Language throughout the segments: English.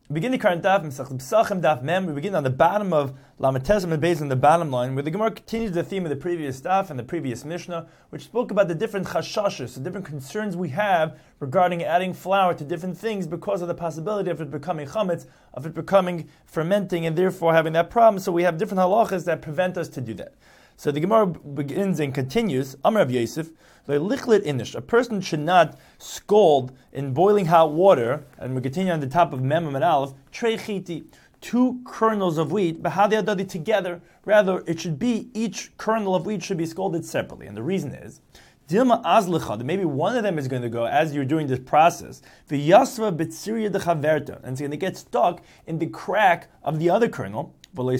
Begin the current daf, Pesachim daf mem. We begin on the bottom of Lamed Tesam and based on the bottom line, where the Gemara continues the theme of the previous daf and the previous Mishnah, which spoke about the different chashashos, the different concerns we have regarding adding flour to different things because of the possibility of it becoming chametz, of it becoming fermenting, and therefore having that problem. So we have different halachas that prevent us to do that. So the Gemara begins and continues, Amar Rav Yosef, lichlit inish. A person should not scald in boiling hot water, and we continue on the top of Mem and Aleph, trei chiti, 2 kernels of wheat, bahadi adadi together. Rather, it should be, each kernel of wheat should be scalded separately. And the reason is, Dilma azlecha, that maybe one of them is going to go as you're doing this process, v'yasva b'tziriya dechaverta, and it's going to get stuck in the crack of the other kernel,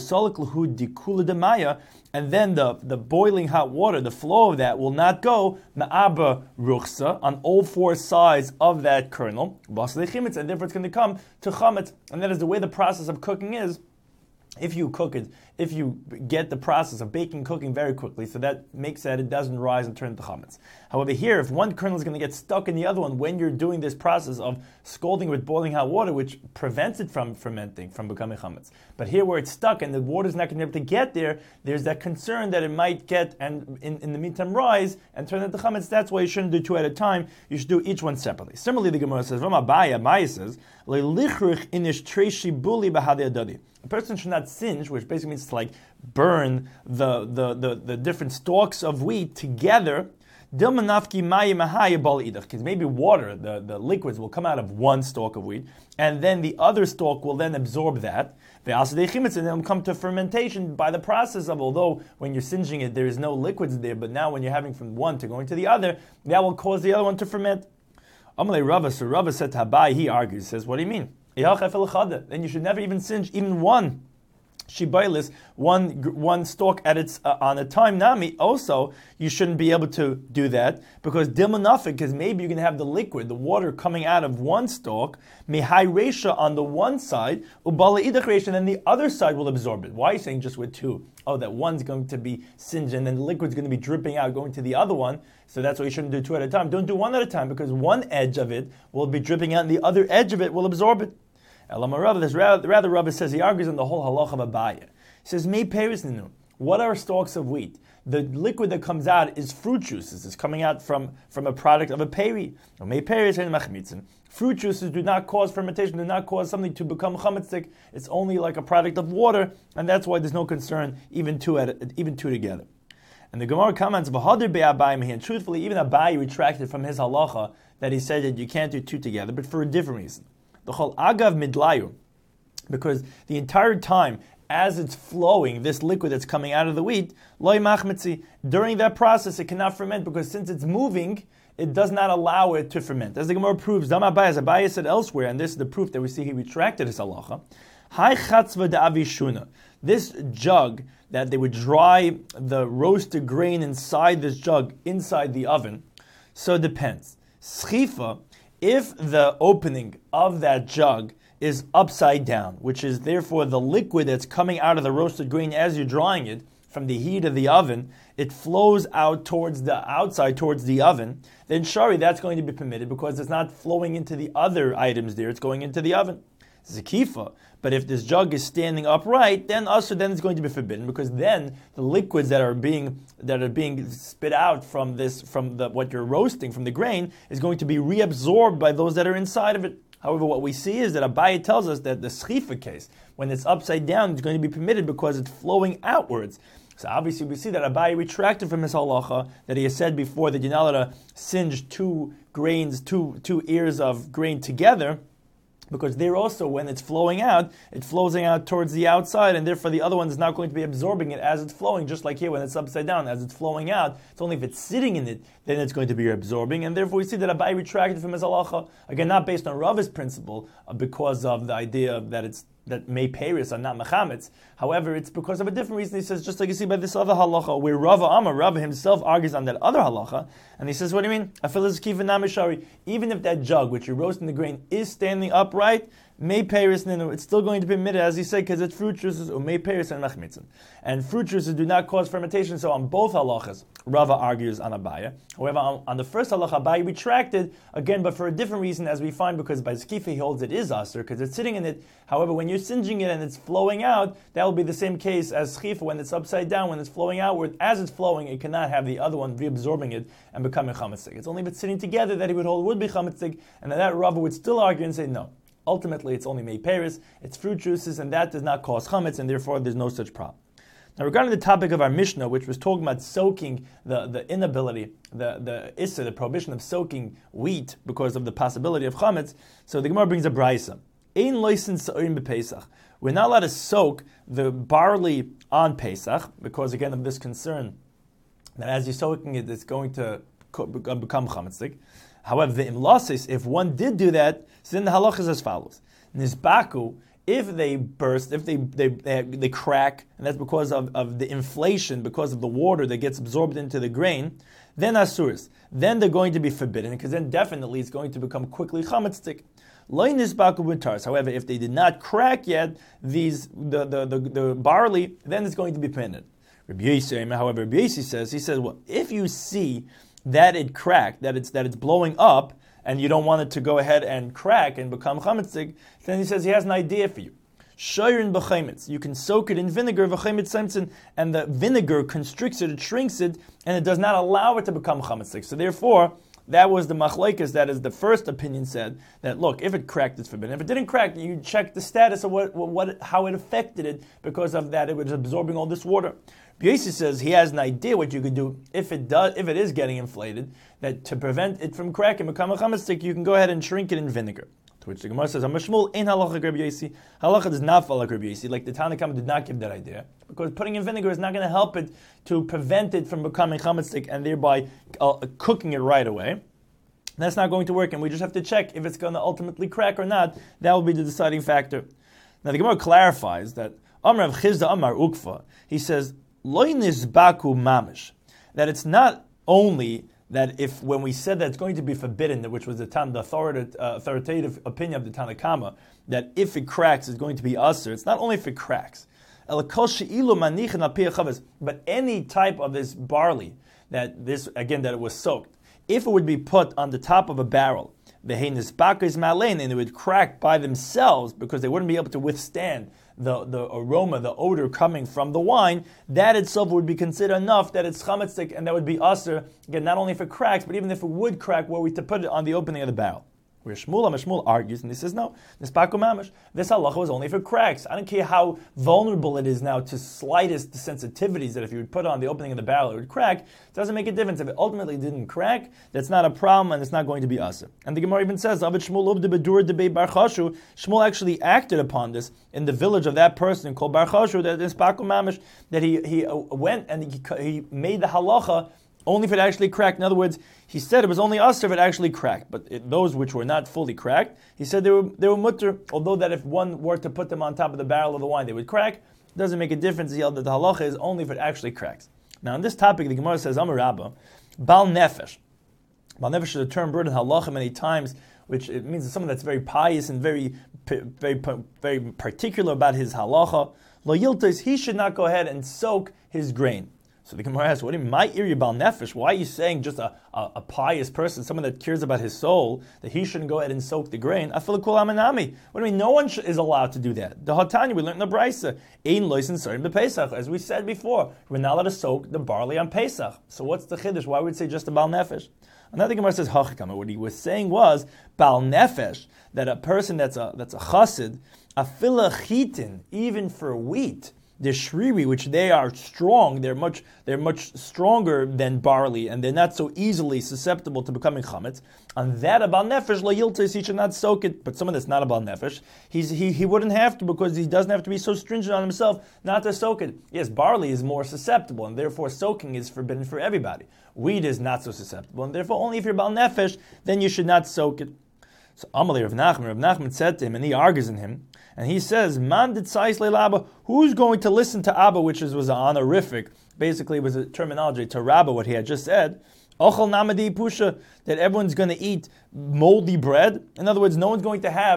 and then the boiling hot water, the flow of that will not go ma'aba ruchsa on all 4 sides of that kernel, and therefore it's going to come to chametz. And that is the way the process of cooking is. If you cook it, if you get the process of baking, cooking very quickly, so that makes that it doesn't rise and turn into chametz. However, here, if one kernel is going to get stuck in the other one when you're doing this process of scalding with boiling hot water, which prevents it from fermenting, from becoming chametz. But here, where it's stuck and the water's not going to be able to get there, there's that concern that it might get and in the meantime rise and turn into chametz. That's why you shouldn't do 2 at a time. You should do each one separately. Similarly, the Gemara says, Abaya says, a person should not singe, which basically means to like burn the different stalks of wheat together. Because maybe water, the liquids will come out of one stalk of wheat, and then the other stalk will then absorb that. And then it'll come to fermentation by the process of, although when you're singeing it, there is no liquids there, but now when you're having from one to going to the other, that will cause the other one to ferment. Amalei Rava, so Rava said to Abai, he argues, says, what do you mean? Then you should never even singe even one shibailis, one stalk at its on a time. Nami also, you shouldn't be able to do that because dilmanafik, because maybe you're going to have the liquid, the water coming out of one stalk, mihai resha on the one side, ubala idach resha, and then the other side will absorb it. Why are you saying just with 2? Oh, that one's going to be singed and then the liquid's going to be dripping out going to the other one. So that's why you shouldn't do 2 at a time. Don't do 1 at a time because one edge of it will be dripping out and the other edge of it will absorb it. Rather, Rabbi says, he argues on the whole halacha of Abaya. He says, Mei peris ninu. What are stalks of wheat? The liquid that comes out is fruit juices. It's coming out from a product of a peri. Mei peris and machmitzin. Fruit juices do not cause fermentation, do not cause something to become chametzik. It's only like a product of water, and that's why there's no concern even two together. And the Gemara comments, and truthfully, even Abai retracted from his halacha that he said that you can't do 2 together, but for a different reason. The whole agav midlayu, because the entire time as it's flowing, this liquid that's coming out of the wheat, loy machmetzi, during that process it cannot ferment because since it's moving, it does not allow it to ferment. As the Gemara proves, Dam Abai, as Abai said elsewhere, and this is the proof that we see he retracted his halacha. Hai chatzva da'avishuna. This jug that they would dry the roasted grain inside this jug, inside the oven, so it depends. Schifa, if the opening of that jug is upside down, which is therefore the liquid that's coming out of the roasted grain as you're drying it from the heat of the oven, it flows out towards the outside, towards the oven, then shari, that's going to be permitted because it's not flowing into the other items there, it's going into the oven. Zakifa, but if this jug is standing upright, then it's going to be forbidden because then the liquids that are being spit out from what you're roasting from the grain is going to be reabsorbed by those that are inside of it. However, what we see is that Abaye tells us that the schifa case, when it's upside down, it's going to be permitted because it's flowing outwards. So obviously we see that Abaye retracted from his halacha that he has said before that you're not allowed to singe 2 ears of grain together, because there also, when it's flowing out, it flows out towards the outside, and therefore the other one is not going to be absorbing it as it's flowing, just like here when it's upside down, as it's flowing out. It's only if it's sitting in it, then it's going to be absorbing, and therefore we see that Abai retracted from his halacha, again, not based on Rava's principle, because of the idea that Mei Peris are not mechametz. However, it's because of a different reason. He says, just like you see by this other halacha, where Rava himself argues on that other halacha, and he says, what do you mean? Even if that jug, which you're roasting the grain, is standing upright, May Paris, it's still going to be permitted, as he said, because it's fruit juices, or May Paris and Machmitzin. And fruit juices do not cause fermentation, so on both halachas, Rava argues on Abaya. However, on the first halacha, Abaya retracted, again, but for a different reason, as we find, because by Skifa he holds it is Aser, because it's sitting in it. However, when you're singeing it and it's flowing out, that will be the same case as Skifa when it's upside down, when it's flowing outward. As it's flowing, it cannot have the other one reabsorbing it and becoming chametzik. It's only if it's sitting together that he would hold would be chametzik, and that Rava would still argue and say no. Ultimately, it's only May Paris, it's fruit juices, and that does not cause chametz, and therefore there's no such problem. Now, regarding the topic of our Mishnah, which was talking about soaking the inability, the issa, the prohibition of soaking wheat because of the possibility of chametz, so the Gemara brings a brisa. Ein loisen sa'orim b'Pesach. We're not allowed to soak the barley on Pesach because, again, of this concern that as you're soaking it, it's going to become chametzik. However, the imlasis, if one did do that, so then the halacha is as follows: Nizbaku, if they burst, if they crack, and that's because of the inflation, because of the water that gets absorbed into the grain, then asuris, then they're going to be forbidden, because then definitely it's going to become quickly chametzik. However, if they did not crack yet, the barley, then it's going to be permitted. Rabbi Yossi, however, Rabbi Yossi says, well, if you see that it cracked, that it's blowing up, and you don't want it to go ahead and crack and become chametzik, then he says he has an idea for you. Shoyrin b'chaimitz. You can soak it in vinegar, and the vinegar constricts it, it shrinks it, and it does not allow it to become chametzik. So therefore, that was the machlekes, that is the first opinion said, that look, if it cracked, it's forbidden. If it didn't crack, you check the status of how it affected it, because of that it was absorbing all this water. Yossi says he has an idea what you could do if it is getting inflated, that to prevent it from cracking, become a chametzik, you can go ahead and shrink it in vinegar. To which the Gemara says, Amashmul in halacha Rabbi Yossi. Halacha does not follow Rabbi Yossi, like the Tanna Kama did not give that idea, because putting in vinegar is not going to help it to prevent it from becoming chametzik and thereby cooking it right away. That's not going to work, and we just have to check if it's going to ultimately crack or not. That will be the deciding factor. Now the Gemara clarifies that Amar Rav Chizda Amar Ukfa, he says, Loi nizbaku mamish, that it's not only that if when we said that it's going to be forbidden, which was the authoritative opinion of the Tanna Kama, that if it cracks it's going to be usher, it's not only if it cracks. But any type of this barley, that it was soaked, if it would be put on the top of a barrel, and it would crack by themselves because they wouldn't be able to withstand the aroma, the odor coming from the wine, that itself would be considered enough that it's chametzik, and that would be usher, again, not only if it cracks, but even if it would crack, were we to put it on the opening of the barrel. Where Shmuel argues, and he says, no, this halacha was only if it cracks. I don't care how vulnerable it is now to slightest sensitivities, that if you would put it on the opening of the barrel, it would crack. It doesn't make a difference. If it ultimately didn't crack, that's not a problem, and it's not going to be usher. And the Gemara even says, Shmuel actually acted upon this in the village of that person called Bar Chashu, that is Pakum Mamish, that he went and he made the halacha only if it actually cracked. In other words, he said it was only usher if it actually cracked. But those which were not fully cracked, he said they were mutter, although that if one were to put them on top of the barrel of the wine, they would crack. It doesn't make a difference. He held that the halacha is only if it actually cracks. Now, on this topic, the Gemara says, Amar Rabba, Bal Nefesh. Bal Nefesh is a term brought in halacha many times, which it means someone that's very pious and very particular about his halacha. Lo yiltos, he should not go ahead and soak his grain. So the Gemara asks, what do you mean, my iri bal nefesh? Why are you saying just a pious person, someone that cares about his soul, that he shouldn't go ahead and soak the grain? Afilu kol amanami. What do you mean, no one is allowed to do that? The Hatanya, we learned in the Brisa, ein loisen sarim b'Pesach. As we said before, we're not allowed to soak the barley on Pesach. So what's the chiddush? Why would we say just a bal nefesh? Another Gemara says, hachikama. What he was saying was, bal nefesh, that a person that's a chassid, afila chitin, even for wheat, the shriri, which they are strong, they're much stronger than barley, and they're not so easily susceptible to becoming chametz. On that about nefesh, lo yiltes, he should not soak it. But someone that's not about nefesh, he wouldn't have to, because he doesn't have to be so stringent on himself not to soak it. Yes, barley is more susceptible, and therefore soaking is forbidden for everybody. Wheat is not so susceptible, and therefore only if you're about nefesh, then you should not soak it. So Amalei Rav Nachman said to him, and he argues in him, and he says, Man ditzais le'Abba, who's going to listen to Abba, which was an honorific, basically it was a terminology to Rabba, what he had just said, Ochel namadi pusha, that everyone's going to eat moldy bread. In other words, no one's going to have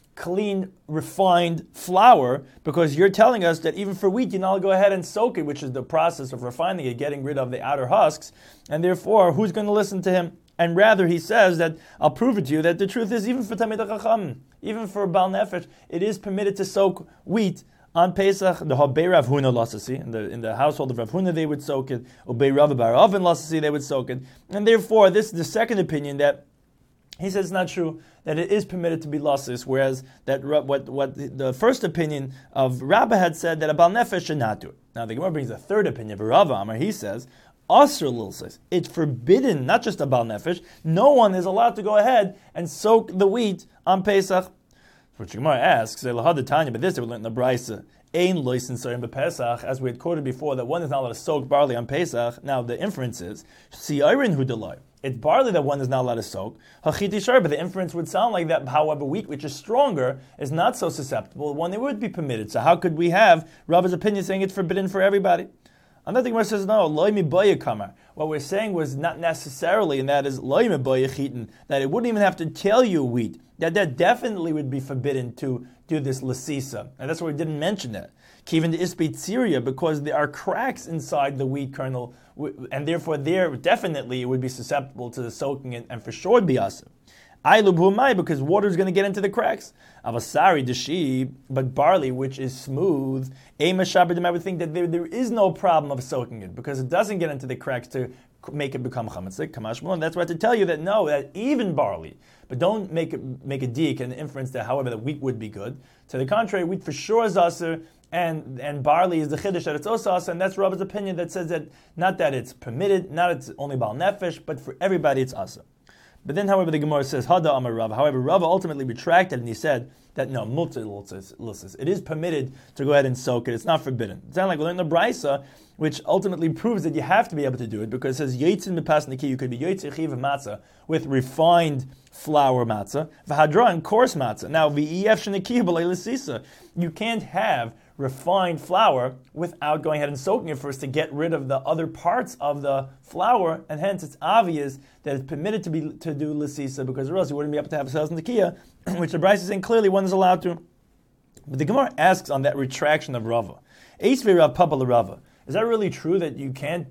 clean, refined flour, because you're telling us that even for wheat, you now go ahead and soak it, which is the process of refining it, getting rid of the outer husks, and therefore, who's going to listen to him? And rather, he says that, I'll prove it to you, that the truth is, even for Tamid HaChacham, even for Baal Nefesh, it is permitted to soak wheat on Pesach. The Habei Rav Huna Lasasi, in the household of Rav Huna, they would soak it. Obei Rav Bar Oven Lasasi, they would soak it. And therefore, this is the second opinion that he says it's not true, that it is permitted to be lasis, whereas that what the first opinion of Rabbah had said, that a Baal Nefesh should not do it. Now the Gemara brings a third opinion of Rav Amar. He says, Asr lilsis, it's forbidden, not just a Baal Nefesh, no one is allowed to go ahead and soak the wheat on Pesach. Which Gemara asks, but this they would learn in the Brisa, Ein loisin sorim b'Pesach, as we had quoted before, that one is not allowed to soak barley on Pesach. Now the inference is, Si'ayrin hu delay. It's barley that one is not allowed to soak. Hachiti shar, but the inference would sound like that, however, wheat, which is stronger, is not so susceptible, one it would be permitted. So how could we have Rabba's opinion saying it's forbidden for everybody? Another Gemara says, no, loy miboya kamar. What we're saying was not necessarily, and that is loy miboya chitin, that it wouldn't even have to tell you wheat. That definitely would be forbidden to do this lasisa. And that's why we didn't mention that. Even the ispit Syria, because there are cracks inside the wheat kernel, and therefore there definitely it would be susceptible to the soaking and for sure be asa. Because water is going to get into the cracks. Avasari deshi, but barley, which is smooth, I would think that there is no problem of soaking it, because it doesn't get into the cracks to make it become chametzik. Kamashmon. That's why to tell you that no, that even barley, but don't make a dik and inference that however the wheat would be good. To the contrary, wheat for sure is aser, and barley is the chiddush that it's also aser, and that's Rabba's opinion that says that not that it's permitted, not it's only Baal Nefesh, but for everybody it's aser. But then, however, the Gemara says, Hada Amar Rav. However, Rav ultimately retracted and he said that no, it is permitted to go ahead and soak it. It's not forbidden. It sounds like we learned the Brisa, which ultimately proves that you have to be able to do it, because it says Yitzin Mipas Niki, you could be Yitzin Chiv matzah with refined flour matzah, V'hadra and coarse matzah. Now, V'ef Sheniki B'lei L'sisa, you can't have refined flour without going ahead and soaking it first to get rid of the other parts of the flour, and hence it's obvious that it's permitted to do l'sisa, because or else you wouldn't be able to have a sales nikiya, which the Brisa is saying clearly one is allowed to. But the Gemara asks on that retraction of Rava, Eisvei Rav Papa l'Rava, is that really true that you can't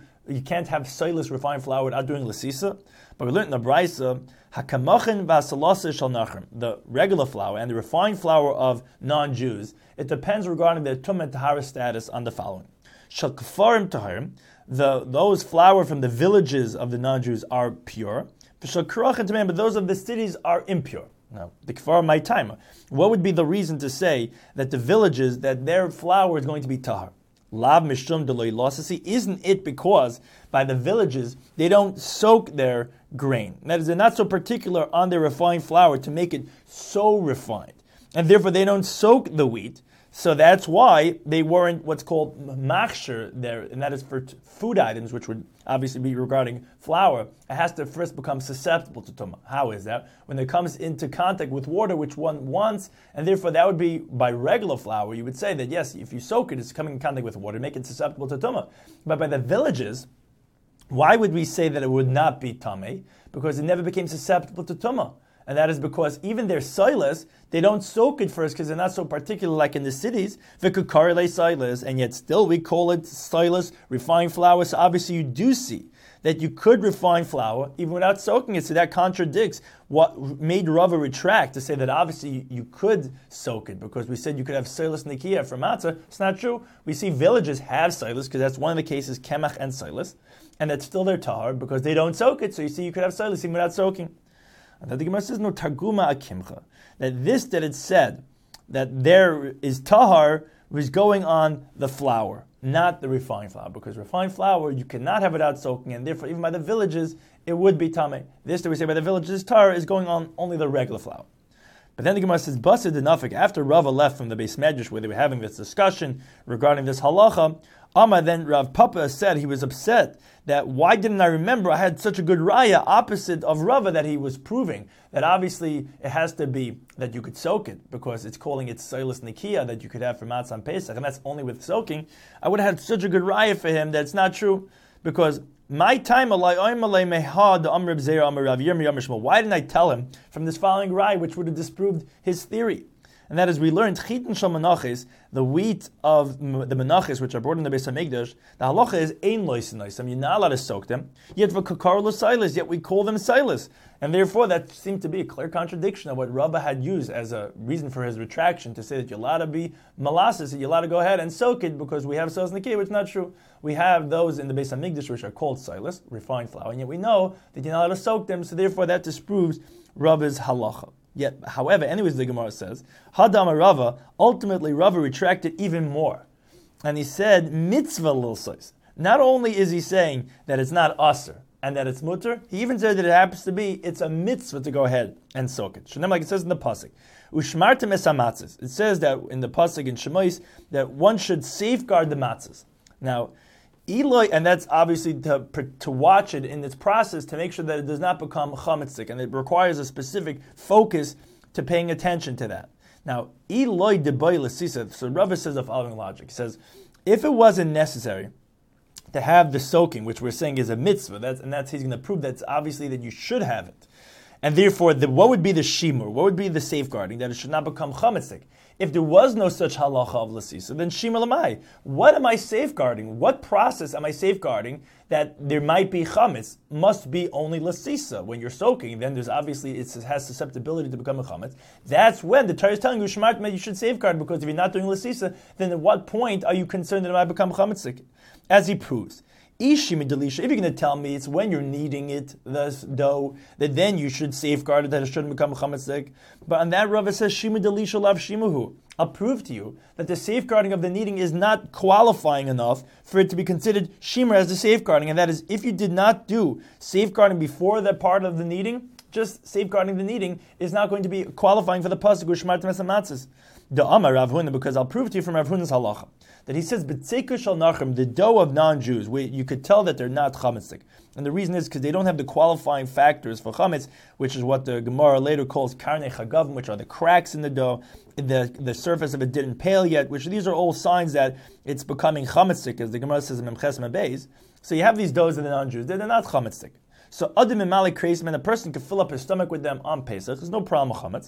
have soilus refined flour without doing l'sisa? But we learned in the Brisa, Hakamachin v'asalasa shal nachrim, the regular flour and the refined flour of non-Jews, it depends regarding their tumah tahara status on the following. Shal kafarim taharim, those flour from the villages of the non-Jews are pure. Shal karachin tamim, but those of the cities are impure. Now, the kafar my time. What would be the reason to say that the villages, that their flour is going to be tahar? Lav mishum deloy losasi, isn't it because by the villages they don't soak their grain? That is, they're not so particular on their refined flour to make it so refined, and therefore they don't soak the wheat. So that's why they weren't what's called machshir there, and that is for food items, which would obviously be regarding flour. It has to first become susceptible to tumah. How is that? When it comes into contact with water, which one wants, and therefore that would be by regular flour. You would say that yes, if you soak it, it's coming in contact with water, make it susceptible to tumah. But by the villages, why would we say that it would not be tameh? Because it never became susceptible to tumah. And that is because even their silas, they don't soak it first because they're not so particular like in the cities. V'kukarele silas, and yet still we call it silas, refined flour. So obviously you do see that you could refine flour even without soaking it. So that contradicts what made Rava retract to say that obviously you could soak it, because we said you could have silas nikia for matzah. It's not true. We see villages have silas because that's one of the cases, kemach and silas, and that's still their tahar because they don't soak it. So you see you could have silas even without soaking. That the Gemara says no targuma akimcha, that it said that there is tahar was going on the flour, not the refined flour, because refined flour you cannot have without soaking, and therefore even by the villages it would be tameh. This that we say by the villages tahar is going on only the regular flour. But then the Gemara says Basa denafik, after Rava left from the Beis Medrash where they were having this discussion regarding this halacha, then Rav Papa said he was upset that why didn't I remember I had such a good raya opposite of Rava that he was proving that obviously it has to be that you could soak it because it's calling it silas nikia that you could have for matzah on Pesach, and that's only with soaking. I would have had such a good raya for him that it's not true, because My time, why didn't I tell him from this following rai, which would have disproved his theory? And that is, we learned chitin shel menachos, the wheat of the menachos, which are brought in the Beis Hamikdash. The halacha is ein loisen noisam. You're not allowed to soak them. Yet v'kakar l'silas. Yet we call them silas, and therefore that seemed to be a clear contradiction of what Rabbah had used as a reason for his retraction to say that you're allowed to be molasses, that you're allowed to go ahead and soak it because we have silas nikiyah, which is not true. We have those in the Beis Hamikdash which are called silas, refined flour, and yet we know that you're not allowed to soak them. So therefore that disproves Rabbah's halacha. Yet, however, anyways, the Gemara says, Hadam Rava, ultimately Rava retracted even more. And he said, mitzvah lilsois. Not only is he saying that it's not usr and that it's mutter, he even said that it happens to be, it's a mitzvah to go ahead and soak it. Shemem, like it says in the pasuk, ushmartem es hamatzos. It says that in the pasuk in Shemos that one should safeguard the matzahs. Now, Eloi, and that's obviously to watch it in its process to make sure that it does not become chametzik, and it requires a specific focus to paying attention to that. Now, Eloi deboy l'sisa. So Rava says the following logic. He says, if it wasn't necessary to have the soaking, which we're saying is a mitzvah, that's he's going to prove that's obviously that you should have it, and therefore, what would be the shimur? What would be the safeguarding that it should not become chametzik? If there was no such halacha of l'sisa, then shimur lamai. What am I safeguarding? What process am I safeguarding that there might be chametz? Must be only l'sisa. When you're soaking, then there's obviously it has susceptibility to become a chametz. That's when the Torah is telling you shemart you should safeguard, because if you're not doing l'sisa, then at what point are you concerned that it might become chametzik? As he proves. If you're going to tell me it's when you're kneading it, the dough, that then you should safeguard it, that it shouldn't become chametzik. But on that, Rava says, Shima delisha lav shimuhu. I'll prove to you that the safeguarding of the kneading is not qualifying enough for it to be considered shimur as the safeguarding. And that is, if you did not do safeguarding before that part of the kneading, just safeguarding the kneading is not going to be qualifying for the pasuk u'shmartem es hamatzos. The Amar Rav Huna, because I'll prove to you from Rav Huna's halacha that he says b'tzeika shel nachem, the dough of non-Jews, you could tell that they're not chametzik, and the reason is because they don't have the qualifying factors for chametz, which is what the Gemara later calls karnei chagavim, which are the cracks in the dough, the surface of it didn't pale yet, which these are all signs that it's becoming chametzik, as the Gemara says in Memches Mebeis. So you have these doughs of the non-Jews, they're not chametzik. So Adim and Malik Kreisman, a person can fill up his stomach with them on Pesach. There's no problem with chametz.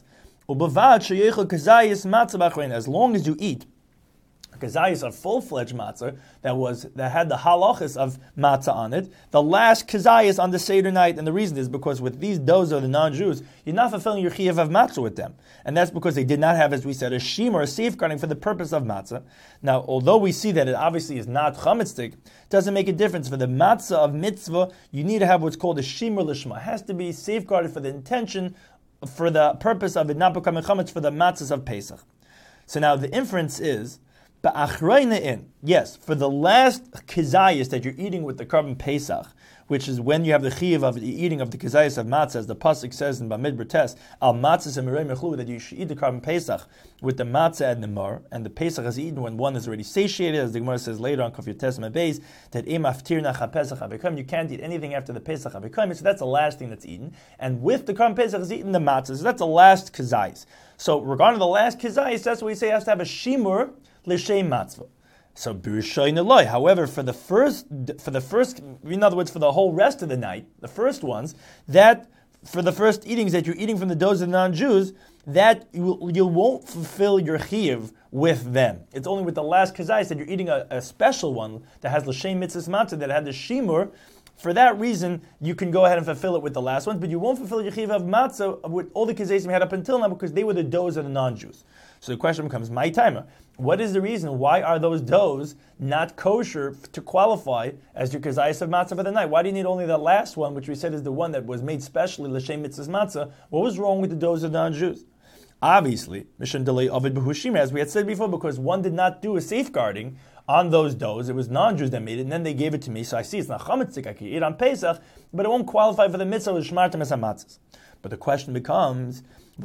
As long as you eat kazayis, a full-fledged matzah that had the halachas of matzah on it, the last kazayis on the Seder night, and the reason is because with these doughs of the non-Jews, you're not fulfilling your chiyuv of matzah with them, and that's because they did not have, as we said, a shimur, a safeguarding for the purpose of matzah. Now, although we see that it obviously is not chametzdik, it doesn't make a difference. For the matzah of mitzvah, you need to have what's called a shimur lishma. It has to be safeguarded for the intention, for the purpose of it not becoming chametz for the matzahs of Pesach. So now the inference is, yes, for the last kizayis that you're eating with the carbon Pesach, which is when you have the chiyuv of the eating of the kizayis of matzah, as the pasuk says in Bamidbar Tes, al matzah and mirei mechlu, that you should eat the carbon Pesach with the matzah and the mar, and the Pesach is eaten when one is already satiated, as the Gemara says later on Kaf Yotes Mebeis, that im aftirna chapesach havikom, you can't eat anything after the Pesach havikom, so that's the last thing that's eaten, and with the carbon Pesach is eaten the matzah, so that's the last kizayis. So regarding the last kizayis, that's what we say has to have a shimur l'shem matzvah. So b'rishayin eloi. However, for the first, in other words, for the whole rest of the night, the first ones, that for the first eatings that you're eating from the doughs of non-Jews, that you won't fulfill your chiyuv with them. It's only with the last kazayis that you're eating a special one that has l'shem mitzvahs matzah, that had the shimur. For that reason, you can go ahead and fulfill it with the last ones, but you won't fulfill your chiyuv of matzah with all the kazayis we had up until now, because they were the doughs of the non-Jews. So the question becomes, my timer, what is the reason? Why are those doughs not kosher to qualify as your kazayis of matzah for the night? Why do you need only the last one, which we said is the one that was made specially l'shem mitzvahs matzah? What was wrong with the doughs of the non-Jews? Obviously, Mishan Delay Ovid Behushim, as we had said before, because one did not do a safeguarding on those doughs. It was non-Jews that made it, and then they gave it to me. So I see it's not chametzik, I can eat on Pesach, but it won't qualify for the mitzvah of shmartem es hamatzos. But the question becomes,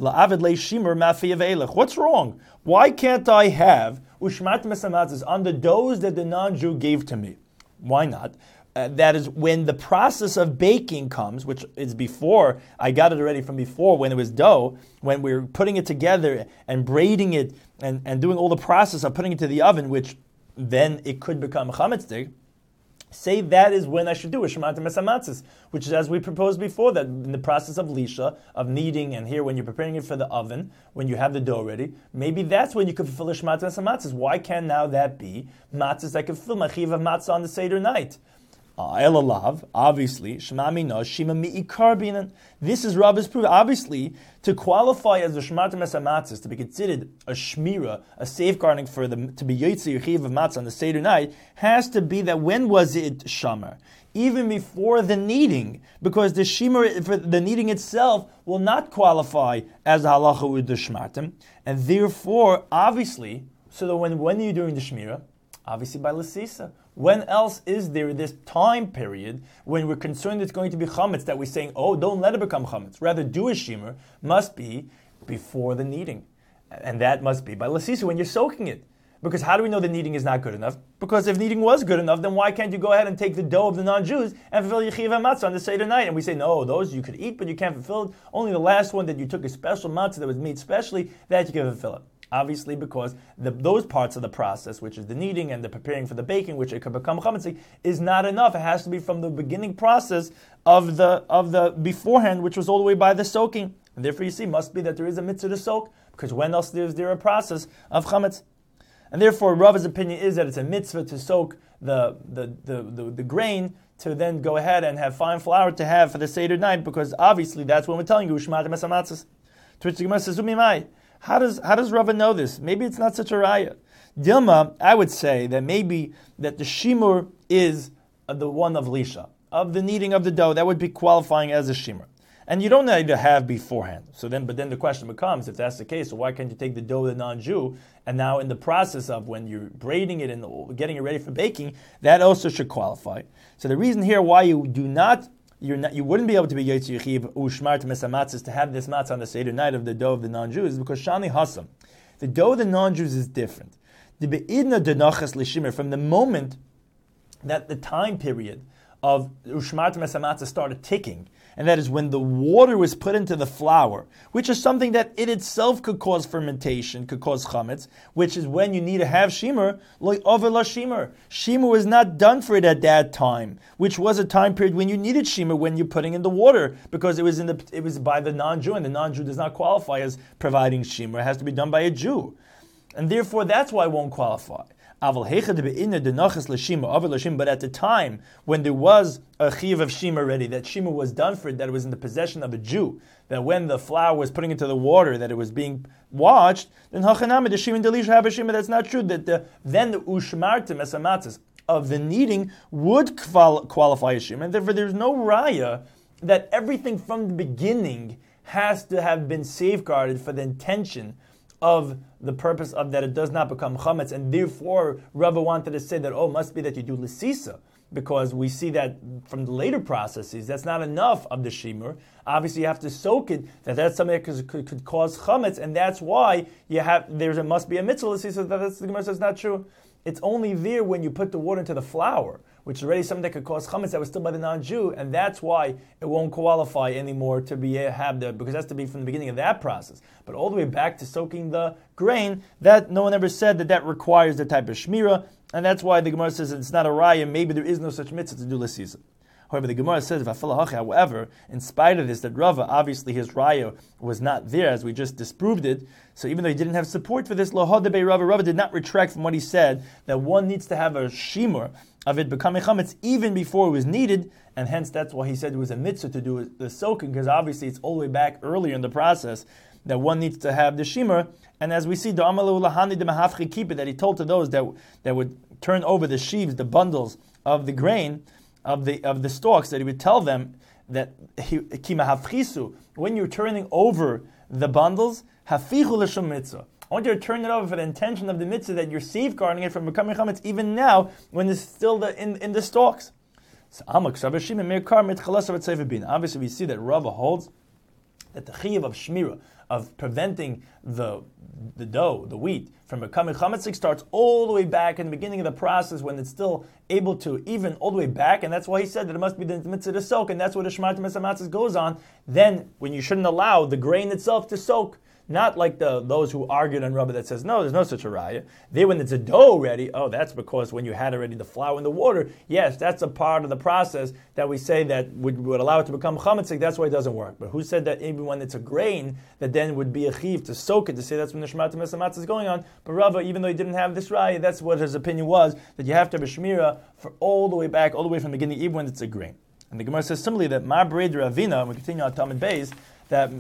what's wrong? Why can't I have ushmartem es hamatzos on the doughs that the non-Jew gave to me? Why not? That is when the process of baking comes, which is before, I got it already from before when it was dough, when we're putting it together and braiding it and doing all the process of putting it to the oven, which then it could become chametzik. say that is when I should do a Shemata Mesamatzis, which is as we proposed before, that in the process of Lisha, of kneading, and here when you're preparing it for the oven, when you have the dough ready, maybe that's when you could fulfill a Shemata Mesamatzis. Why can now that be matzahs that could fulfill Machiv of matzah on the Seder night? Elalav, obviously, Shema Mina, Shima Mi'ikar Binan. This is Rabbi's proof. Obviously, to qualify as a Shemata Mesamatzis, to be considered a Shmira, a safeguarding for them, to be Yotzi Yechiv of Matzah on the Seder night, has to be that when was it Shamar? Even before the kneading, because the Shimmer, for the kneading itself, will not qualify as a halacha with the Shmartim, and therefore, obviously, so that when are you doing the Shmira? Obviously by Lasisa. When else is there this time period when we're concerned it's going to be chametz that we're saying, oh, don't let it become chametz. Rather, do a shimer must be before the kneading. And that must be by lasisa, when you're soaking it. Because how do we know the kneading is not good enough? Because if kneading was good enough, then why can't you go ahead and take the dough of the non-Jews and fulfill Yechiv HaMatzah on the Seder night? And we say, no, those you could eat, but you can't fulfill it. Only the last one that you took a special matzah that was made specially, that you can fulfill it. Obviously, because those parts of the process, which is the kneading and the preparing for the baking, which it could become chametz, is not enough. It has to be from the beginning process of the beforehand, which was all the way by the soaking. And therefore, you see, must be that there is a mitzvah to soak, because when else is there a process of chametz? And therefore, Rava's opinion is that it's a mitzvah to soak the grain to then go ahead and have fine flour to have for the Seder night, because obviously that's when we're telling you Ushmat Mesamatzis. To which the Gemara says, Umimai. How does Rava know this? Maybe it's not such a raya. Dilma, I would say that maybe that the shimur is the one of lisha, of the kneading of the dough. That would be qualifying as a shimur. And you don't need to have beforehand. But then the question becomes, if that's the case, so why can't you take the dough of the non-Jew, and now in the process of when you're braiding it and getting it ready for baking, that also should qualify. So the reason here why you wouldn't be able to be Yotzi Yechiv Ushmart Mesamatzis to have this matzah on the Seder night of the dough of the non-Jews, because Shani Hasam, the dough of the non-Jews is different. The Be'idna Denachas L'Shimmer, from the moment that the time period of Ushmart Mesamatzis started ticking, and that is when the water was put into the flour, which is something that it itself could cause fermentation, could cause chametz, which is when you need to have shimer, like over la shimer. Shimer was not done for it at that time, which was a time period when you needed shimer when you're putting in the water, because it was by the non-Jew, and the non-Jew does not qualify as providing shimer. It has to be done by a Jew. And therefore that's why it won't qualify. But at the time when there was a chiv of shima ready, that shima was done for it, that it was in the possession of a Jew, that when the flour was putting into the water, that it was being watched, then hachanami the shima delisha have a shima. That's not true. That then the ushmartim esamatzis of the kneading would qualify as shima, and therefore there's no raya that everything from the beginning has to have been safeguarded for the intention of the purpose of that it does not become chametz, and therefore Rava wanted to say that, must be that you do lisisa, because we see that from the later processes, that's not enough of the shimur. Obviously you have to soak it, that's something that could cause chametz, and that's why must be a mitzvah lisisa. That's the Gemara says not true. It's only there when you put the water into the flour, which is already something that could cause chametz that was still by the non-Jew, and that's why it won't qualify anymore to because it has to be from the beginning of that process. But all the way back to soaking the grain, that no one ever said that requires the type of shmira, and that's why the Gemara says it's not a raya. Maybe there is no such mitzvah to do l'sisa. However, the Gemara says, however, in spite of this, that Rava, obviously his raya was not there, as we just disproved it, so even though he didn't have support for this, Rava did not retract from what he said, that one needs to have a shimur of it becoming chametz even before it was needed, and hence that's why he said it was a mitzvah to do the soaking, because obviously it's all the way back earlier in the process that one needs to have the shimur. And as we see, that he told to those that would turn over the sheaves, the bundles of the grain, of the stalks, that he would tell them that when you're turning over the bundles, hafichu l'shum mitzvah. I want you to turn it over for the intention of the mitzvah that you're safeguarding it from becoming chametz even now when it's still in the stalks. Obviously, we see that Rava holds that the chiyuv of shmira, of preventing the dough, the wheat, from becoming chametzik starts all the way back in the beginning of the process when it's still able to, even all the way back, and that's why he said that it must be the mitzvah to soak, and that's where the shmartim esamatzis goes on. Then, when you shouldn't allow the grain itself to soak, Not like those who argued on Rabbah that says, no, there's no such a raya. There, when it's a dough ready, that's because when you had already the flour and the water, yes, that's a part of the process that we say that would allow it to become chametzik. That's why it doesn't work. But who said that even when it's a grain, that then would be a chiv to soak it, to say that's when the shmata mesamatzah is going on? But Rabbah, even though he didn't have this raya, that's what his opinion was, that you have to have a shmira for all the way back, all the way from the beginning, even when it's a grain. And the Gemara says similarly that Mar Bered Ravina, we continue on Talmud Beis, that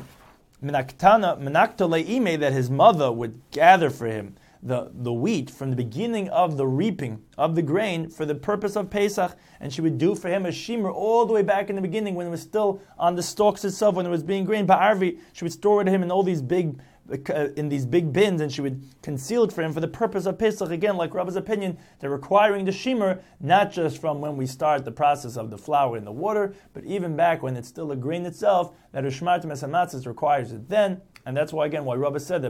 that his mother would gather for him the wheat from the beginning of the reaping of the grain for the purpose of Pesach, and she would do for him a shimmer all the way back in the beginning when it was still on the stalks itself, when it was being grain. Ba'arvi, she would store it to him in all these big bins, and she would conceal it for him for the purpose of Pesach. Again, like Rabba's opinion, they're requiring the shimmer not just from when we start the process of the flour in the water, but even back when it's still a grain itself, that Ushmartim Esamatzis requires it then. And that's why, again, why Rabba said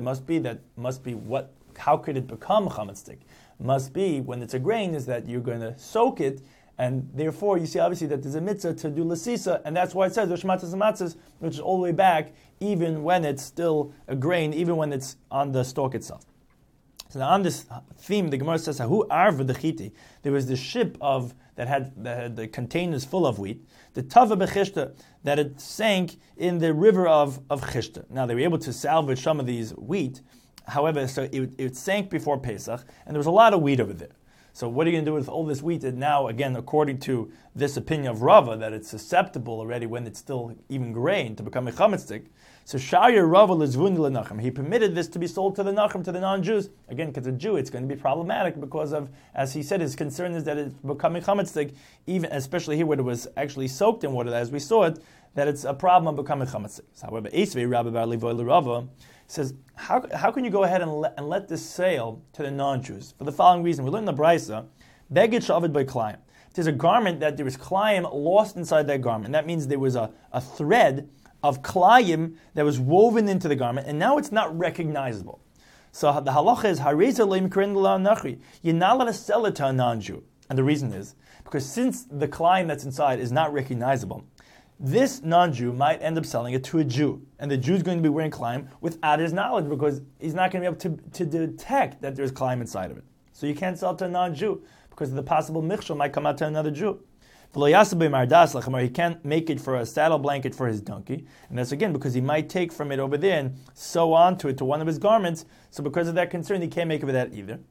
how could it become chametzik? Must be when it's a grain is that you're going to soak it, and therefore you see obviously that there's a mitzvah to do lasisa, and that's why it says Ushmartim Esamatzis, which is all the way back, even when it's still a grain, even when it's on the stalk itself. So now on this theme, the Gemara says, "Hu arva dechiti." There was the ship that had the containers full of wheat, the tava bechishta, that it sank in the river of Chishta. Now they were able to salvage some of these wheat, however, so it sank before Pesach, and there was a lot of wheat over there. So what are you going to do with all this wheat that now, again, according to this opinion of Rava, that it's susceptible already when it's still even grain to become a chametzik? So Sha'ir Rava lezvuni lenachim. He permitted this to be sold to the nachim, to the non-Jews. Again, because a Jew, it's going to be problematic because of, as he said, his concern is that it's becoming chametzik, even especially here where it was actually soaked in water, as we saw it, that it's a problem of becoming chametzik. However, Esvei Rabbi Bar Levoy Rava says, how can you go ahead and let this sale to the non-Jews? For the following reason, we learn in the Brisa, Beged Shavid by Klayim. There's a garment that there was Klayim lost inside that garment. That means there was a thread of Klayim that was woven into the garment, and now it's not recognizable. So the halacha is, you're not allowed to sell it to a non-Jew. And the reason is, because since the Klayim that's inside is not recognizable, this non-Jew might end up selling it to a Jew, and the Jew's going to be wearing Klayim without his knowledge because he's not going to be able to detect that there's Klayim inside of it. So you can't sell it to a non-Jew because the possible michshel might come out to another Jew. He can't make it for a saddle blanket for his donkey, and that's again because he might take from it over there and sew onto it to one of his garments. So because of that concern, he can't make it with that either.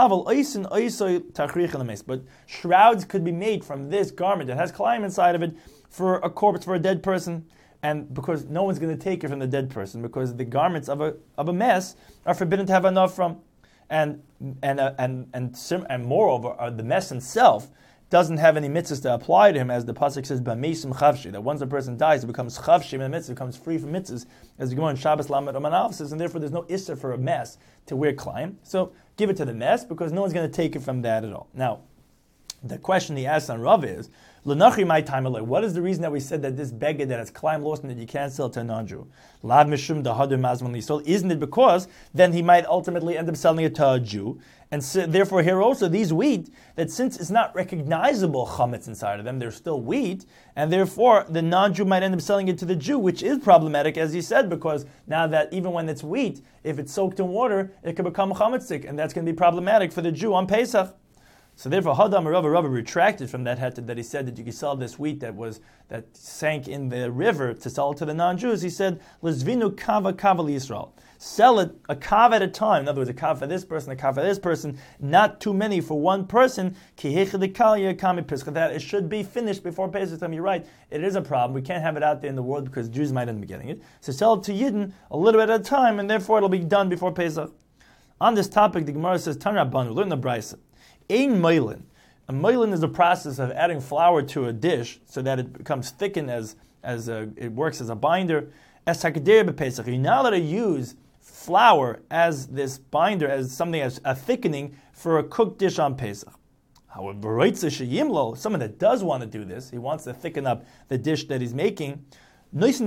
But shrouds could be made from this garment that has Klayim inside of it for a corpse, for a dead person, and because no one's going to take it from the dead person, because the garments of a mess are forbidden to have enough from, and moreover, the mess itself doesn't have any mitzvahs to apply to him, as the pasuk says, "B'meisim chavshi," that once a person dies, it becomes chavshi in the mitzvah, becomes free from mitzvahs, as the Gemara in Shabbos Lamed Amanav says, and therefore there's no issur for a mess to wear Klayim. So give it to the mess, because no one's going to take it from that at all. Now, the question he asks on Rav is, L'nachri my time alay. What is the reason that we said that this beged that has Klayim lost and that you can't sell to a non-Jew? Lav mishum dahadur mazman lisol. Isn't it because then he might ultimately end up selling it to a Jew? And so, therefore here also, these wheat, that since it's not recognizable chametz inside of them, they're still wheat, and therefore the non-Jew might end up selling it to the Jew, which is problematic, as he said, because now that even when it's wheat, if it's soaked in water, it could become chametzik, and that's going to be problematic for the Jew on Pesach. So therefore, Hadam Rava retracted from that heter that he said that you could sell this wheat that sank in the river to sell it to the non-Jews. He said, "Lezvinu kava Yisrael." Sell it a kav at a time. In other words, a kav for this person, a kav for this person, not too many for one person. That it should be finished before Pesach time. You're right, it is a problem. We can't have it out there in the world because Jews might end up getting it. So sell it to Yidden a little bit at a time, and therefore it'll be done before Pesach. On this topic, the Gemara says, Tanra Banu, learn the Brisa. Ein moilin. A moilin is the process of adding flour to a dish so that it becomes thickened it works as a binder. As hakeder b'Pesach, you're not allowed to use flour as this binder, as something as a thickening for a cooked dish on Pesach. However, someone that does want to do this, he wants to thicken up the dish that he's making. He has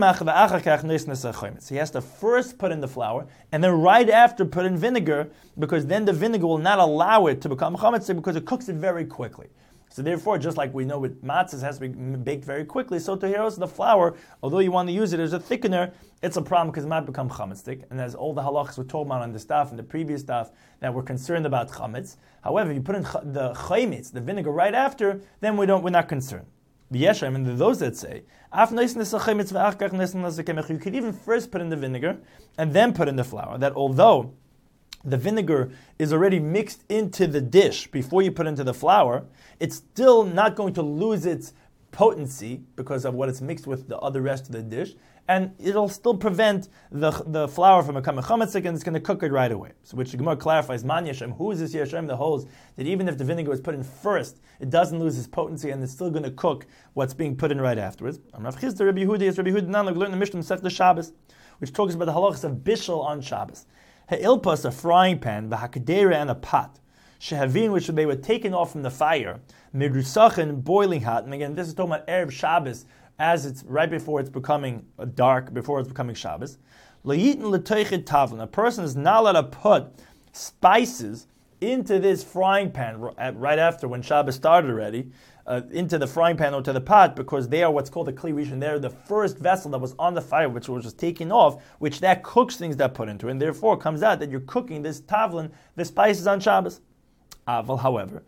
to first put in the flour, and then right after put in vinegar, because then the vinegar will not allow it to become chametz, because it cooks it very quickly. So therefore, just like we know with matzahs has to be baked very quickly, so to here also the flour, although you want to use it as a thickener, it's a problem because it might become chametzik. And as all the halachas were told about on the staff and the previous staff that we're concerned about chametz. However, if you put in the chaymitz, the vinegar right after, then we're not concerned. V'yeshem, and those that say, you could even first put in the vinegar and then put in the flour. That although the vinegar is already mixed into the dish before you put into the flour, it's still not going to lose its potency because of what it's mixed with the other rest of the dish, and it'll still prevent the flour from becoming chametzik, and it's going to cook it right away. So which the Gemara clarifies, Man Yeshem, who is this Yeshem that holds that even if the vinegar was put in first, it doesn't lose its potency and it's still going to cook what's being put in right afterwards. Rav Chisda, Rabbi Yehuda, is Rabbi Yehuda, we learned the Mishnah Masechta Shabbos, which talks about the halachas of bishul on Shabbos. Ha'ilpas, a frying pan, v'hakadera, and a pot. Shehavin, which they were taken off from the fire, midrusachin, boiling hot. And again, this is talking about Erev Shabbos, as it's right before it's becoming dark, before it's becoming Shabbos. Layitin l'teichid tavlin. A person is not allowed to put spices into this frying pan right after when Shabbos started already, into the frying pan or to the pot, because they are what's called a kli rishon. They're the first vessel that was on the fire, which was just taken off, which that cooks things that put into it, and therefore it comes out that you're cooking this tavlin, the spices on Shabbos. However,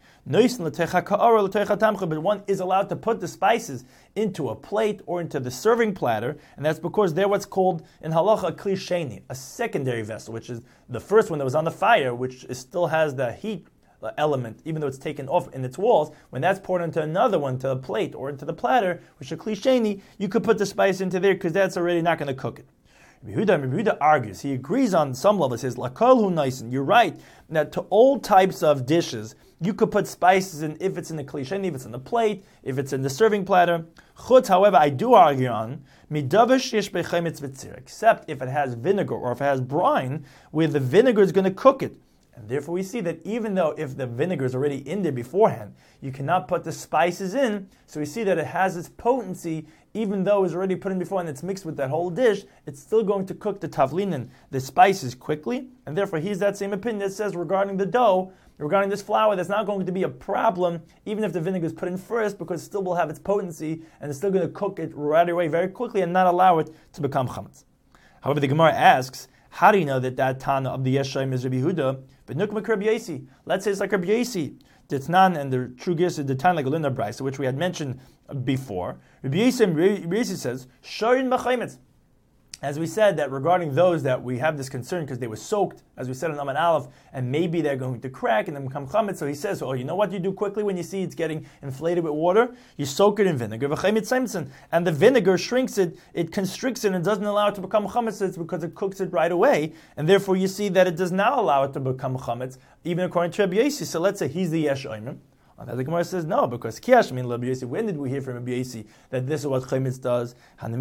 but one is allowed to put the spices into a plate or into the serving platter, and that's because they're what's called in halacha a kli sheni, a secondary vessel, which is the first one that was on the fire, which still has the heat element, even though it's taken off in its walls. When that's poured into another one, to a plate or into the platter, which is a kli sheni, you could put the spice into there because that's already not going to cook it. Rabbi Yehuda argues, he agrees on some level, he says, Lakol hu naisen, you're right, that to all types of dishes, you could put spices in if it's in the kli sheni, if it's in the plate, if it's in the serving platter. Chutz, however, I do argue on, midavish yesh bechemetz v'tzir, except if it has vinegar or if it has brine, where the vinegar is going to cook it. And therefore we see that even though if the vinegar is already in there beforehand, you cannot put the spices in, so we see that it has its potency, even though it's already put in before and it's mixed with that whole dish, it's still going to cook the tavlin, the spices quickly, and therefore he's that same opinion that says regarding the dough, regarding this flour, that's not going to be a problem, even if the vinegar is put in first, because it still will have its potency, and it's still going to cook it right away very quickly and not allow it to become chametz. However, the Gemara asks, how do you know that Tana of the Yeshaim is Rabbi Yehuda? But Nukmak Rabbi Yasi. Let's say it's like Rabbi Yasi. Ditnan and the true gis is the Tan like a Linda Brisa, which we had mentioned before. Rabbi Yasi says, Shorin B'chaimetz. As we said, that regarding those that we have this concern because they were soaked, as we said in Aman Aleph, and maybe they're going to crack and then become chametz. So he says, you know what you do quickly when you see it's getting inflated with water? You soak it in vinegar, and the vinegar shrinks it, it constricts it and doesn't allow it to become chametz. It's because it cooks it right away, and therefore you see that it does not allow it to become chametz, even according to Rabbi Yasi. So let's say he's the Yesh Omer. And the Gemara says no, because Kiyash min Rabbi Yasi. When did we hear from Rabbi Yasi that this is what chametz does?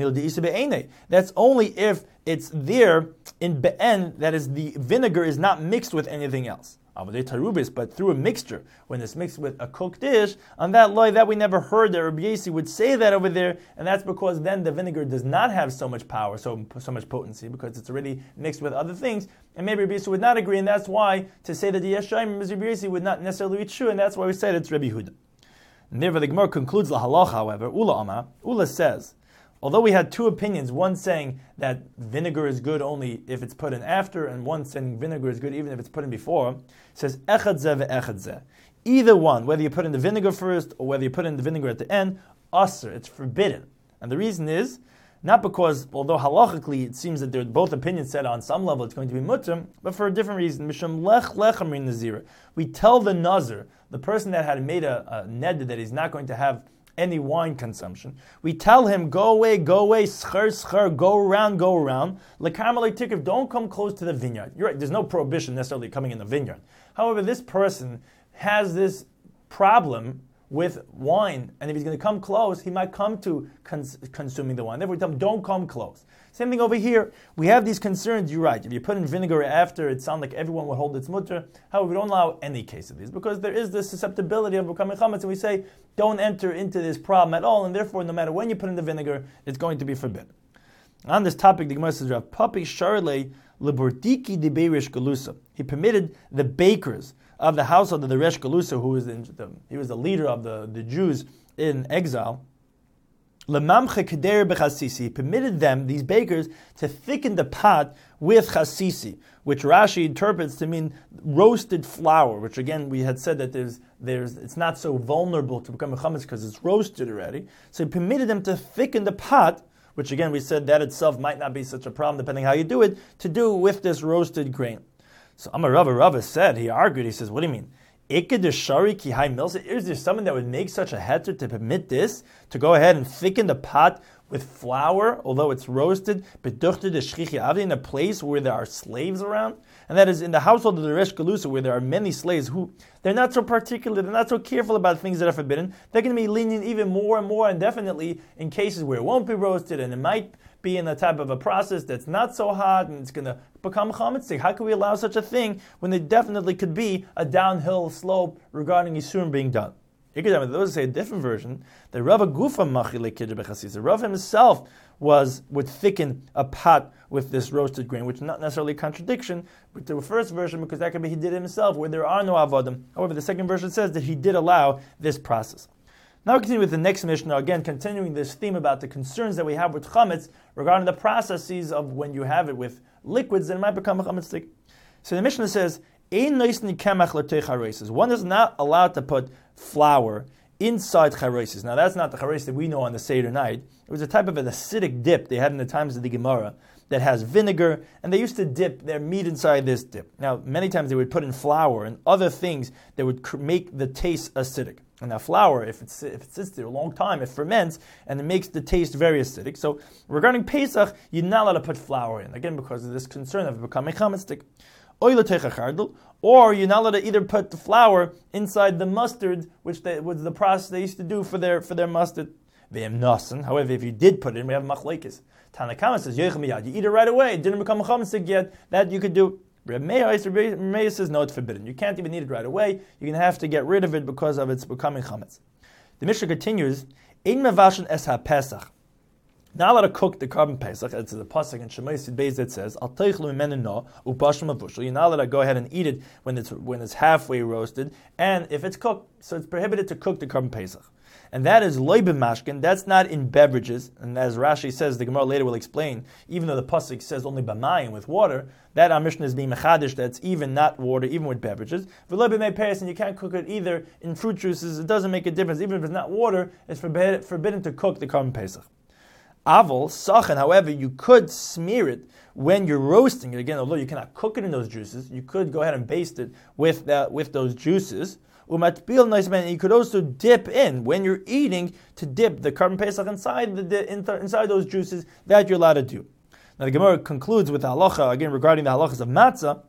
That's only if it's there in be'en, that is, the vinegar is not mixed with anything else. But through a mixture, when it's mixed with a cooked dish, on that lie that we never heard that Rabbi Yasi would say that over there, and that's because then the vinegar does not have so much power, so much potency, because it's already mixed with other things, and maybe Rabbi Yasi would not agree, and that's why to say that the Yeshayim is Rabbi Yasi would not necessarily be true, and that's why we said it's Rabbi Yehuda. And therefore the Gemara concludes the halach, however, Ula says, although we had two opinions, one saying that vinegar is good only if it's put in after, and one saying vinegar is good even if it's put in before, it says echad zeh ve'echad zeh. Either one, whether you put in the vinegar first or whether you put in the vinegar at the end, asr, it's forbidden. And the reason is, not because, although halachically it seems that both opinions said on some level it's going to be mutter, but for a different reason. Mishum lech lechem rin nazira. We tell the nazir, the person that had made a neder that he's not going to have any wine consumption, we tell him, go away, schar, go around. L'karmelei tikif, don't come close to the vineyard. You're right, there's no prohibition necessarily coming in the vineyard. However, this person has this problem with wine, and if he's going to come close, he might come to consuming the wine. Therefore, we tell him, don't come close. Same thing over here. We have these concerns, you're right. If you put in vinegar after, it sounds like everyone would hold its mutter. However, we don't allow any case of these, because there is this susceptibility of becoming chametz, and we say, don't enter into this problem at all, and therefore, no matter when you put in the vinegar, it's going to be forbidden. On this topic, the Gemara says, Rav Papi Sharlei Lebordiki de Beirish Galusa. He permitted the bakers of the household of the Resh Galusa, who was he was the leader of the Jews in exile. Lemamche keder b'chasisi. He permitted them, these bakers, to thicken the pot with chasisi, which Rashi interprets to mean roasted flour. Which again, we had said that it's not so vulnerable to become a chametz because it's roasted already. So he permitted them to thicken the pot, which again we said that itself might not be such a problem depending how you do it, to do with this roasted grain. So Amar Rava said, he argued, he says, what do you mean? Is there someone that would make such a heter to permit this, to go ahead and thicken the pot with flour, although it's roasted, in a place where there are slaves around? And that is in the household of the Resh Galusa, where there are many slaves who, they're not so particular, they're not so careful about things that are forbidden. They're going to be lenient even more and more, and definitely in cases where it won't be roasted, and it might be in a type of a process that's not so hot and it's going to become chametzik. How can we allow such a thing when there definitely could be a downhill slope regarding Yisurim being done? Those say a different version. The Rav Gufa machile kiddush b'chasisa. The Rav himself would thicken a pot with this roasted grain, which is not necessarily a contradiction with the first version, because that could be he did it himself, where there are no avodim. However, the second version says that he did allow this process. Now we continue with the next Mishnah, again continuing this theme about the concerns that we have with chametz regarding the processes of when you have it with liquids, then it might become a chametz. So the Mishnah says, one is not allowed to put flour inside charesis. Now that's not the charesis that we know on the Seder night. It was a type of an acidic dip they had in the times of the Gemara that has vinegar, and they used to dip their meat inside this dip. Now many times they would put in flour and other things that would make the taste acidic. And now flour, if it sits there a long time, it ferments and it makes the taste very acidic. So regarding Pesach, you're not allowed to put flour in, again because of this concern of becoming chametzik. Or you're not allowed to either put the flour inside the mustard, which was the process they used to do for their mustard. However, if you did put it in, we have machlekes. Tanakama says, you eat it right away, it didn't become a chametzik yet, that you could do. Reb Meir says, no, it's forbidden. You can't even eat it right away. You're going to have to get rid of it because of its becoming chametz. The Mishnah continues, Ein mevashen es ha-pesach. Not allowed to cook the carbon pesach. It's the pasuk in Shemai Sid Beis that says, Al teichlu mimenu no upashim avushel. You're not allowed to go ahead and eat it when it's halfway roasted, and if it's cooked, so it's prohibited to cook the carbon pesach. And that is loy b'mashkin. That's not in beverages. And as Rashi says, the Gemara later will explain, even though the pasuk says only b'mayim, with water, that our Mishnah is being mechadish, that's even not water, even with beverages. V'loy b'mei peres, and you can't cook it either in fruit juices. It doesn't make a difference. Even if it's not water, it's forbidden to cook the carbon pesach. Aval, sachan, however, you could smear it when you're roasting it. Again, although you cannot cook it in those juices, you could go ahead and baste it with those juices. And you could also dip in, when you're eating, to dip the carbon pesach inside those juices, that you're allowed to do. Now the Gemara concludes with the halacha, again regarding the halachas of matzah,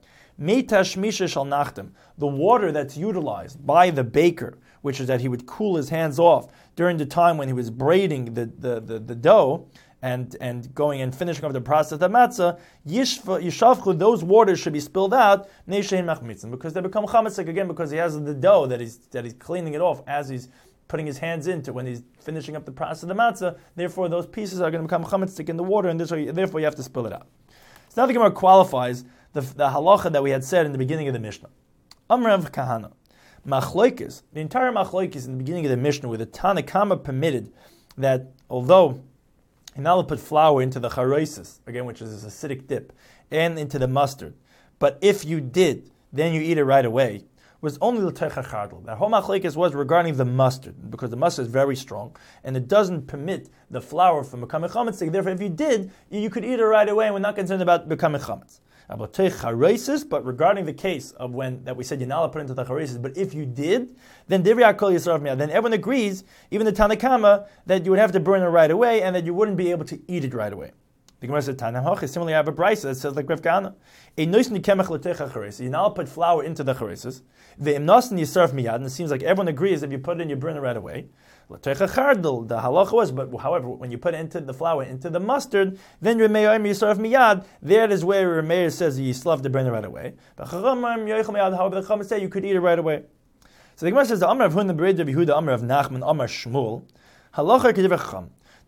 the water that's utilized by the baker, which is that he would cool his hands off during the time when he was braiding the dough and going and finishing up the process of the matzah, yishafchu, those waters should be spilled out, because they become chametzik, again because he has the dough that he's cleaning it off as he's putting his hands into when he's finishing up the process of the matzah. Therefore, those pieces are going to become chametzik in the water, and therefore you have to spill it out. So now the Gemara qualifies the halacha that we had said in the beginning of the Mishnah. Amrav Kahana. Machloikis, the entire machloikis in the beginning of the Mishnah, where the Tanakama permitted that although you're not allowed to put flour into the charosis, again, which is this acidic dip, and into the mustard, but if you did, then you eat it right away, was only the techachardl. That whole machlekes was regarding the mustard, because the mustard is very strong, and it doesn't permit the flour from becoming chametz. Therefore, if you did, you could eat it right away, and we're not concerned about becoming chametz. But regarding the case of when that we said you're not allowed to put into the charesis, but if you did, then then everyone agrees, even the Tanakama, that you would have to burn it right away and that you wouldn't be able to eat it right away. The Gemara said, similarly, I have a brisa that says like Rav Kahana, you're not allowed to put flour into the charesis. And it seems like everyone agrees if you put it in, you burn it right away. The halacha was, but however, when you put into the flour into the mustard, then miyad. That is where Rameir says you still have to burn it right away. However, the Chacham say you could eat it right away. So the Gemara says the Amar of Huna Bered Rabbi Yehuda, Amar of Nachman, Amar Shmuel, halacha k'divrei Chacham.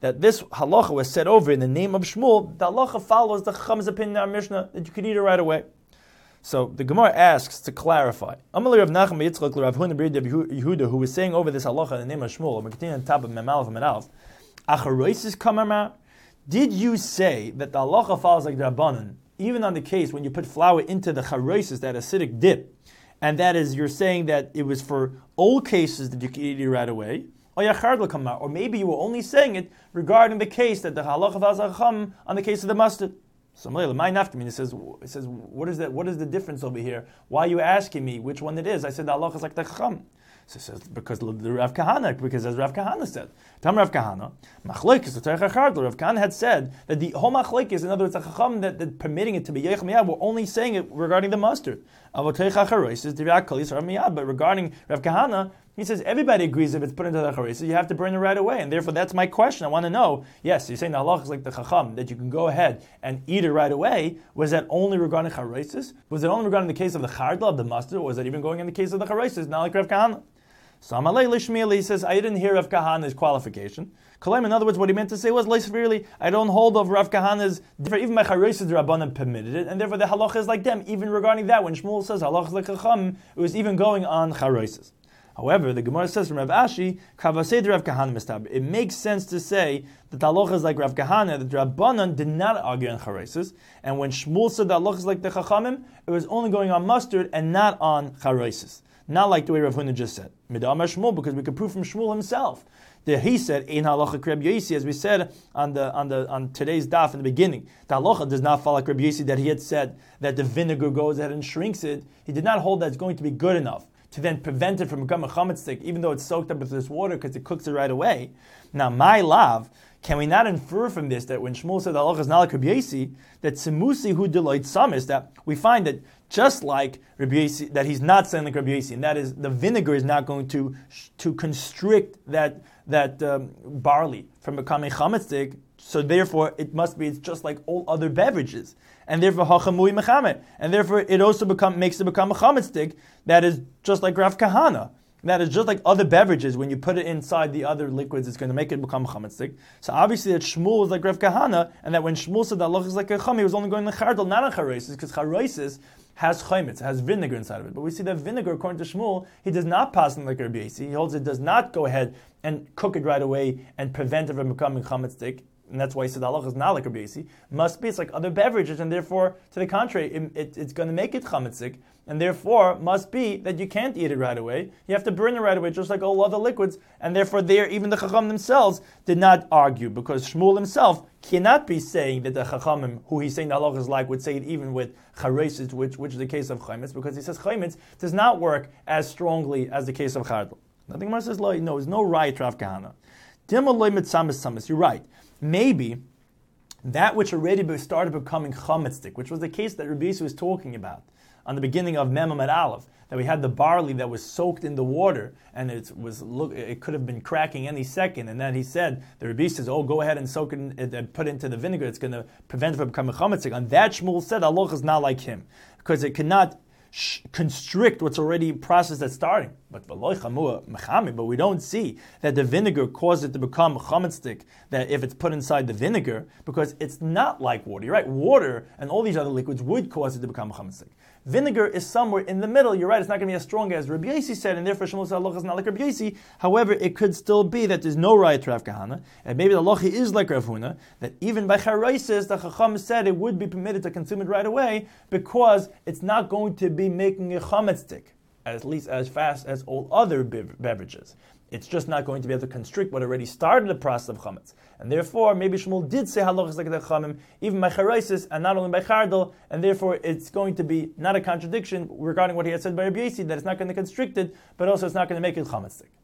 that this halacha was said over in the name of Shmuel, the halacha follows the Chacham's opinion in our Mishnah that you could eat it right away. So the Gemara asks to clarify. Amalei Rav Nachman Yitzchak Rav Huna Bar Yehuda, who was saying over this halacha in the name of Shmuel, and we continue on top of Mem Aleph and Mem Aleph, Acharoisis Kamar, did you say that the halacha follows like the Rabbanan, even on the case when you put flour into the charoisis, that acidic dip, and that is, you're saying that it was for old cases that you could eat it right away, or maybe you were only saying it regarding the case that the halacha follows Chacham on the case of the mustard. So it says, what is that? What is the difference over here? Why are you asking me which one it is? I said the halacha is like the Chacham. So it says, because the Rav Kahana, because as Rav Kahana said, Tam Rav Kahana, Machlekes Rav Kahana had said that the whole Machlekes, in other words, the Chacham that permitting it to be Yeich Miyad, we're only saying it regarding the mustard. But regarding Rav Kahana, he says everybody agrees if it's put into the charesis, you have to burn it right away. And therefore, that's my question. I want to know, yes, you're saying the halach is like the chacham, that you can go ahead and eat it right away. Was that only regarding charesis? Was it only regarding the case of the chardla, of the mustard, or was it even going in the case of the charesis, not like Rav Kahana? So Amalei Lishmiel, he says, I didn't hear Rav Kahana's qualification. Kalaim, in other words, what he meant to say was, really, I don't hold of Rav Kahana's, even my charesis, the Rabbanan permitted it, and therefore the halach is like them, even regarding that. When Shmuel says halach is like chacham, it was even going on charesis. However, the Gemara says from Rav Ashi, Kavasei Rav Kahana mistab. It makes sense to say that the halacha is like Rav Kahana, that the Rabbanan did not argue on charesis, and when Shmuel said the halacha is like the chachamim, it was only going on mustard and not on charesis. Not like the way Rav Huna just said. Midamar Shmuel, because we could prove from Shmuel himself that he said ein halacha kreb Yosi, as we said on today's daf in the beginning. The halacha does not follow kreb Yosi that he had said that the vinegar goes ahead and shrinks it. He did not hold that it's going to be good enough to then prevent it from becoming a chametz stick, even though it's soaked up with this water because it cooks it right away. Now, my lav, can we not infer from this that when Shmuel said the halacha is not like Rabbi Yosi, that Simusi hu deloit samis, that we find that just like Rabbi Yosi, that he's not saying like Rabbi Yosi, and that is the vinegar is not going to constrict that barley from becoming chametz stick. So therefore, it's just like all other beverages, and therefore hachamui mechamet, and therefore it also makes it become a chametz stick. That is just like Rav Kahana. That is just like other beverages. When you put it inside the other liquids, it's going to make it become chametz stick. So obviously that Shmuel was like Rav Kahana, and that when Shmuel said that halacha is like a chum, he was only going to chardal, not on charesis, because charesis has chametz, has vinegar inside of it. But we see that vinegar, according to Shmuel, he does not pass it like Rabbi Yosi. He holds it does not go ahead and cook it right away and prevent it from becoming chametz stick. And that's why he said halacha is not like Rabbi Yosi. Must be, it's like other beverages, and therefore, to the contrary, it's going to make it chametzik, and therefore must be that you can't eat it right away. You have to burn it right away, just like all other liquids, and therefore there, even the chacham themselves did not argue, because Shmuel himself cannot be saying that the chachamim, who he's saying the halacha is like, would say it even with charesis, which is the case of chaymitz, because he says chaymitz does not work as strongly as the case of chardal. Now the Gemara says, no, there's no right Rav Kahana. You're right. Maybe that which already started becoming chametz stick, which was the case that Rabbi Yosi was talking about on the beginning of Mem Amud Aleph, that we had the barley that was soaked in the water, and it could have been cracking any second, and then he said, the Rabbi says, go ahead and soak it and put it into the vinegar, it's going to prevent it from becoming chametz stick. On that Shmuel said, Allah is not like him, because it cannot constrict what's already processed that's starting. But we don't see that the vinegar caused it to become chametz stick, that if it's put inside the vinegar, because it's not like water. You're right, water and all these other liquids would cause it to become chametz stick. Vinegar is somewhere in the middle. You're right, it's not going to be as strong as Rabbi Yosi said, and therefore Shmuel said halacha is not like Rabbi Yosi. However, it could still be that there's no right to Rav Kahana, and maybe the halacha is like Rav Huna, that even by charesis, the Chacham said it would be permitted to consume it right away, because it's not going to be making a chametz stick, at least as fast as all other beverages. It's just not going to be able to constrict what already started the process of chametz. And therefore, maybe Shmuel did say halachas is like the chachamim, even by charesis, and not only by chardal, and therefore it's going to be not a contradiction regarding what he had said by Rabbi Yosi, that it's not going to constrict it, but also it's not going to make it chametz stick.